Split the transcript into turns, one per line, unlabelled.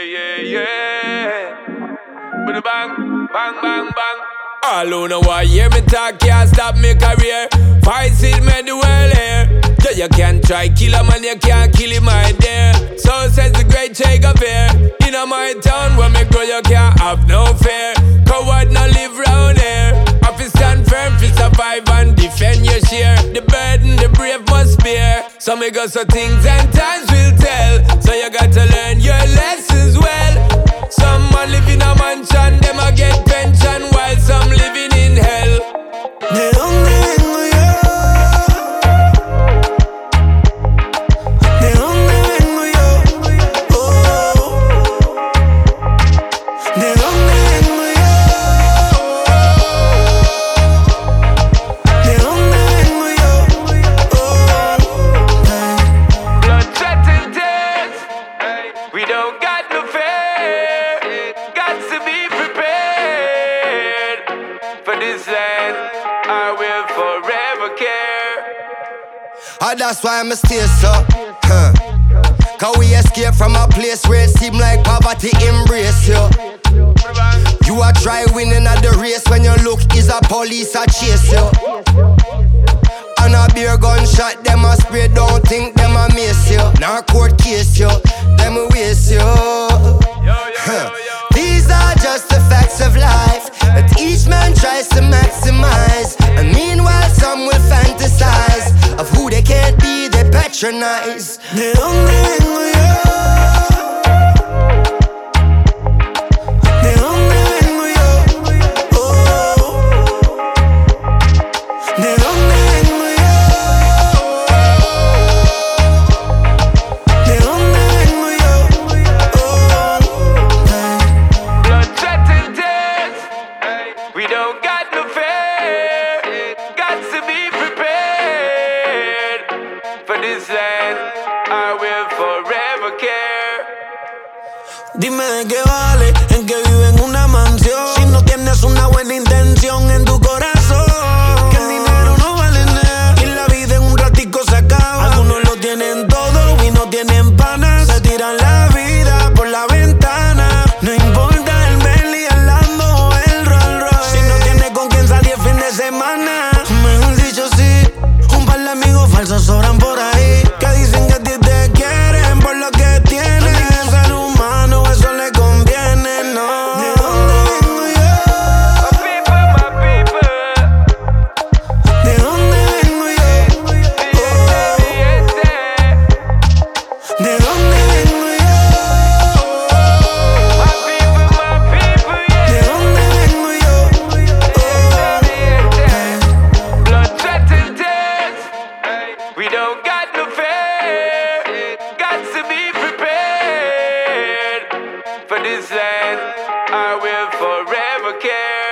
yeah. With a bang, bang, bang, bang. All who know I hear me talk can't stop me career. Fight it, made the world here. Yeah, you can't try kill a man, you can't kill him, my dear. So says the great Che Guevara. In my town where me grow, you can't have no fear. Coward no live round here. Office stand firm, feel survive and defend your share. The burden the brave must bear. So me got some things and times will tell. So you got to learn your lessons well. Some man live in a mansion, them a get pension, while some living in hell.
¿De dónde vengo yo? ¿De dónde vengo yo? Oh. ¿De dónde vengo yo? ¿De dónde vengo yo? Oh.
Blood, sweat and tears. We don't got no fear. Got to be prepared for this land. I will forever care.
That's why I'ma stay so. Cause we escape from a place where it seem like poverty embrace you. You a try winning at the race when your look is a police a chase you. And a beer gunshot, them a spray, don't think them a miss you. Now court case you, them a waste you. These are just the facts of life that each man tries to maximize. And meanwhile some will fantasize of who they can't be, they patronize. ¿De dónde vengo yo? ¿De dónde vengo yo? Oh. ¿De dónde vengo yo? ¿De dónde vengo yo? Oh.
Blood, sweat and tears. We don't got no fear. Got to be prepared for this land. I will forever care.
Dime de qué vale en que vive en una mansión si no tienes una buena intención en tu corazón. Que el dinero no vale nada y la vida en un ratico se acaba. Algunos lo tienen todo y no tienen panas. Se tiran la vida por la ventana. No importa el Bentley, el Lambo o el Rolls Royce. Si no tienes con quien salir el fin de semana, mejor dicho sí. Un par de amigos falsos sobran por ahí que dicen que a ti te quieren por lo que tienes. Ningún ser humano eso le conviene, no. ¿De dónde vengo yo?
My people,
¿De dónde vengo yo? Oh. ¿De dónde vengo yo?
my people,
¿De dónde vengo yo?
Blood, sweat and tears. We don't got no fear. Got to be prepared for this land. I will forever care.